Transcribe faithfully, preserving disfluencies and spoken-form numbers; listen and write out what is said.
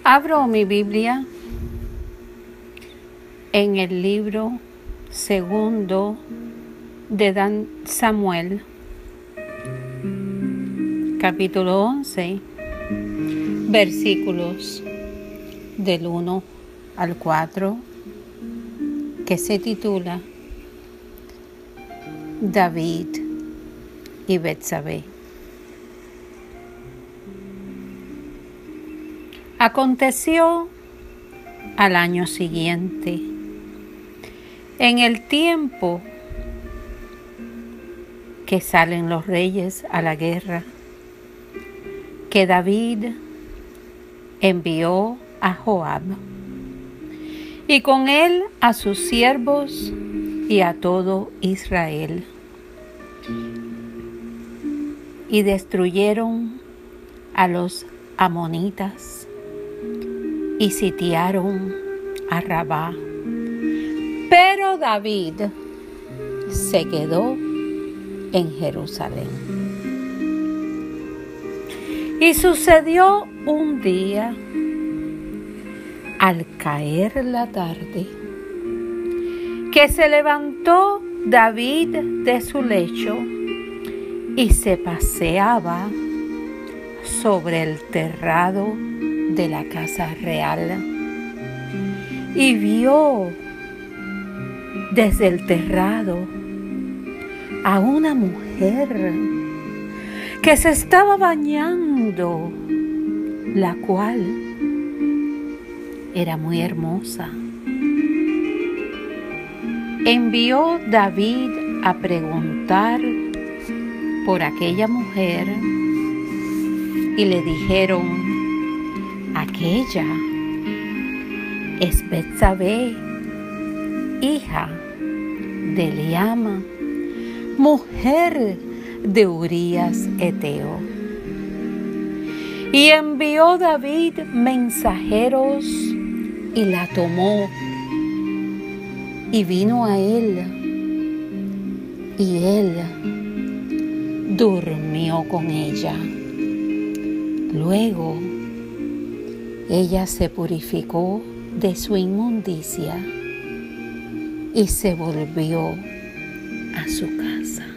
Abro mi Biblia en el libro segundo de Dan Samuel, capítulo once, versículos del uno al cuatro, que se titula David y Betsabé. Aconteció al año siguiente, en el tiempo que salen los reyes a la guerra, que David envió a Joab, y con él a sus siervos y a todo Israel, y destruyeron a los amonitas y sitiaron a Rabá. Pero David se quedó en Jerusalén. Y sucedió un día, al caer la tarde, que se levantó David de su lecho y se paseaba sobre el terrado de la casa real, y vio desde el terrado a una mujer que se estaba bañando, la cual era muy hermosa. Envió David a preguntar por aquella mujer y le dijeron: aquella es Betsabé, hija de Eliama, mujer de Urías Eteo. Y envió David mensajeros y la tomó, y vino a él, y él durmió con ella. Luego ella se purificó de su inmundicia y se volvió a su casa.